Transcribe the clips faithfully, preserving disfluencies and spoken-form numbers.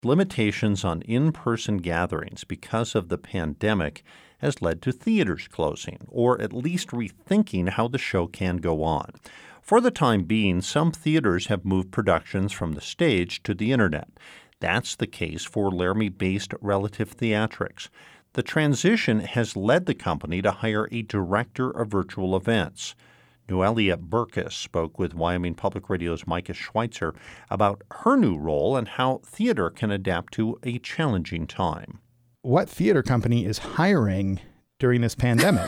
Limitations on in-person gatherings because of the pandemic has led to theaters closing, or at least rethinking how the show can go on. For the time being, some theaters have moved productions from the stage to the internet. That's the case for Laramie-based Relative Theatrics. The transition has led the company to hire a director of virtual events. Noelia Burkus spoke with Wyoming Public Radio's Micah Schweitzer about her new role and how theater can adapt to a challenging time. What theater company is hiring during this pandemic?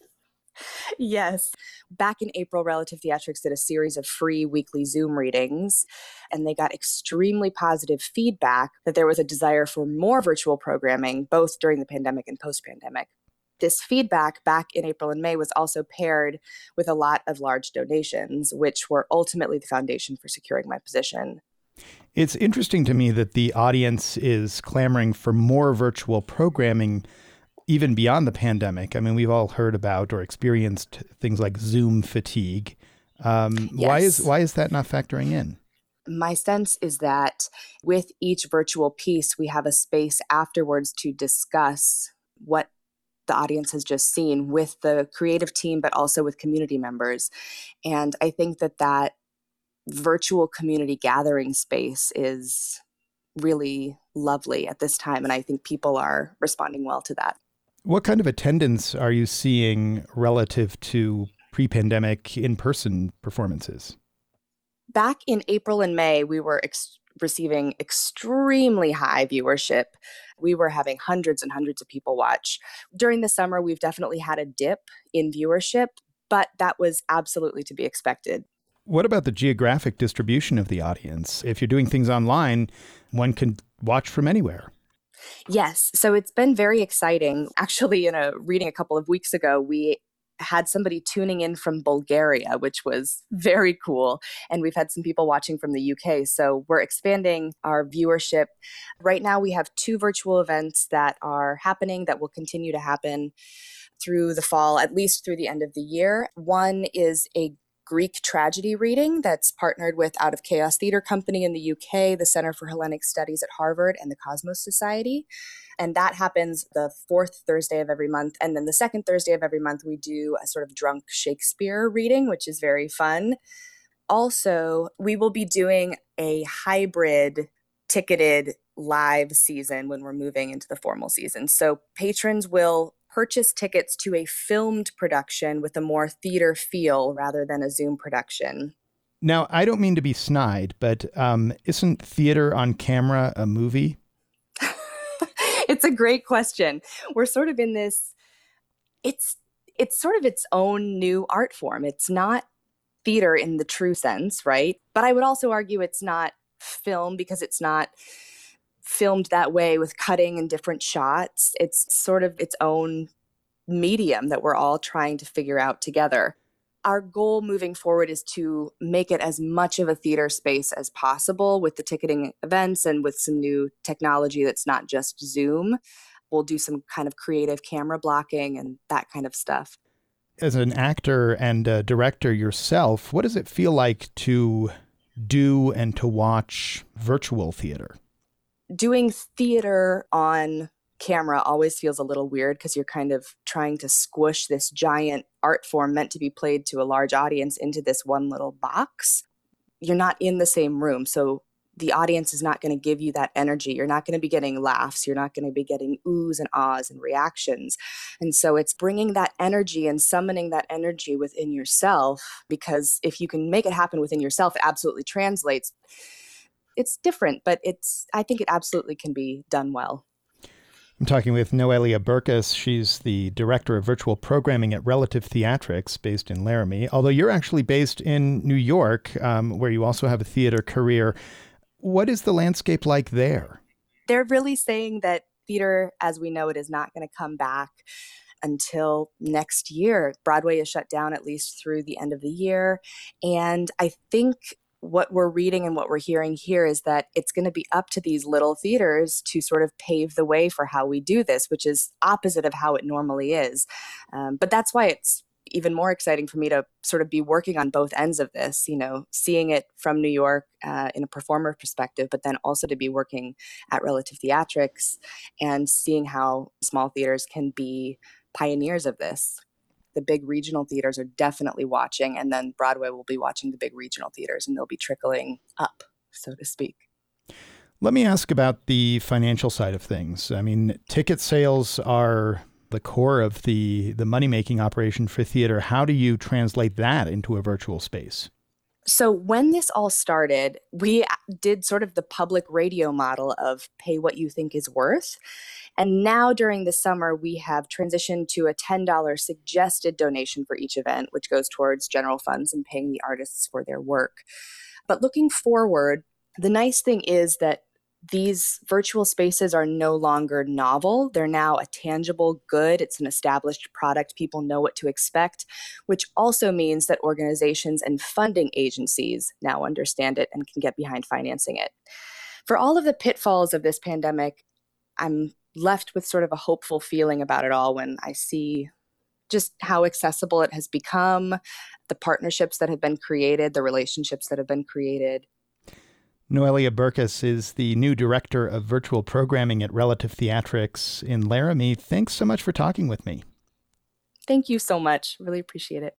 Yes. Back in April, Relative Theatrics did a series of free weekly Zoom readings, and they got extremely positive feedback that there was a desire for more virtual programming, both during the pandemic and post-pandemic. This feedback back in April and May was also paired with a lot of large donations, which were ultimately the foundation for securing my position. It's interesting to me that the audience is clamoring for more virtual programming even beyond the pandemic. I mean, we've all heard about or experienced things like Zoom fatigue. Um, Yes. Why is why is that not factoring in? My sense is that with each virtual piece, we have a space afterwards to discuss what the audience has just seen with the creative team, but also with community members. And I think that that virtual community gathering space is really lovely at this time. And I think people are responding well to that. What kind of attendance are you seeing relative to pre-pandemic in-person performances? Back in April and May, we were ex- receiving extremely high viewership. We were having hundreds and hundreds of people watch. During the summer, we've definitely had a dip in viewership, but that was absolutely to be expected. What about the geographic distribution of the audience? If you're doing things online, one can watch from anywhere. Yes. So it's been very exciting. Actually, in a reading a couple of weeks ago, we had somebody tuning in from Bulgaria, which was very cool. And we've had some people watching from the U K. So we're expanding our viewership. Right now, we have two virtual events that are happening that will continue to happen through the fall, at least through the end of the year. One is a Greek tragedy reading that's partnered with Out of Chaos Theater Company in the U K, the Center for Hellenic Studies at Harvard, and the Cosmos Society. And that happens the fourth Thursday of every month. And then the second Thursday of every month, we do a sort of drunk Shakespeare reading, which is very fun. Also, we will be doing a hybrid ticketed live season when we're moving into the formal season. So patrons will purchase tickets to a filmed production with a more theater feel rather than a Zoom production. Now, I don't mean to be snide, but um, isn't theater on camera a movie? It's a great question. We're sort of in this, it's it's sort of its own new art form. It's not theater in the true sense, right? But I would also argue it's not film because it's not filmed that way with cutting and different shots. It's sort of its own medium that we're all trying to figure out together. Our goal moving forward is to make it as much of a theater space as possible with the ticketing events and with some new technology that's not just Zoom. We'll do some kind of creative camera blocking and that kind of stuff. As an actor and a director yourself, what does it feel like to do and to watch virtual theater? Doing theater on camera always feels a little weird because you're kind of trying to squish this giant art form meant to be played to a large audience into this one little box. You're not in the same room, so the audience is not going to give you that energy. You're not going to be getting laughs. You're not going to be getting oohs and ahs and reactions. And so it's bringing that energy and summoning that energy within yourself, because if you can make it happen within yourself, it absolutely translates. It's different, but it's, I think it absolutely can be done well. I'm talking with Noelia Burkus. She's the director of virtual programming at Relative Theatrics, based in Laramie, although you're actually based in New York, um, where you also have a theater career. What is the landscape like there? They're really saying that theater as we know it is not going to come back until next year. Broadway is shut down at least through the end of the year. And I think what we're reading and what we're hearing here is that it's going to be up to these little theaters to sort of pave the way for how we do this, which is opposite of how it normally is. Um, but that's why it's even more exciting for me to sort of be working on both ends of this, you know, seeing it from New York uh, in a performer perspective, but then also to be working at Relative Theatrics and seeing how small theaters can be pioneers of this. The big regional theaters are definitely watching, and then Broadway will be watching the big regional theaters, and they'll be trickling up, so to speak. Let me ask about the financial side of things. I mean, ticket sales are the core of the, the money-making operation for theater. How do you translate that into a virtual space? So when this all started, we did sort of the public radio model of pay what you think is worth. And now during the summer, we have transitioned to a ten dollars suggested donation for each event, which goes towards general funds and paying the artists for their work. But looking forward, the nice thing is that these virtual spaces are no longer novel. They're now a tangible good. It's an established product. People know what to expect, which also means that organizations and funding agencies now understand it and can get behind financing it. For all of the pitfalls of this pandemic, I'm left with sort of a hopeful feeling about it all when I see just how accessible it has become, the partnerships that have been created, the relationships that have been created. Noelia Burkus is the new director of virtual programming at Relative Theatrics in Laramie. Thanks so much for talking with me. Thank you so much. Really appreciate it.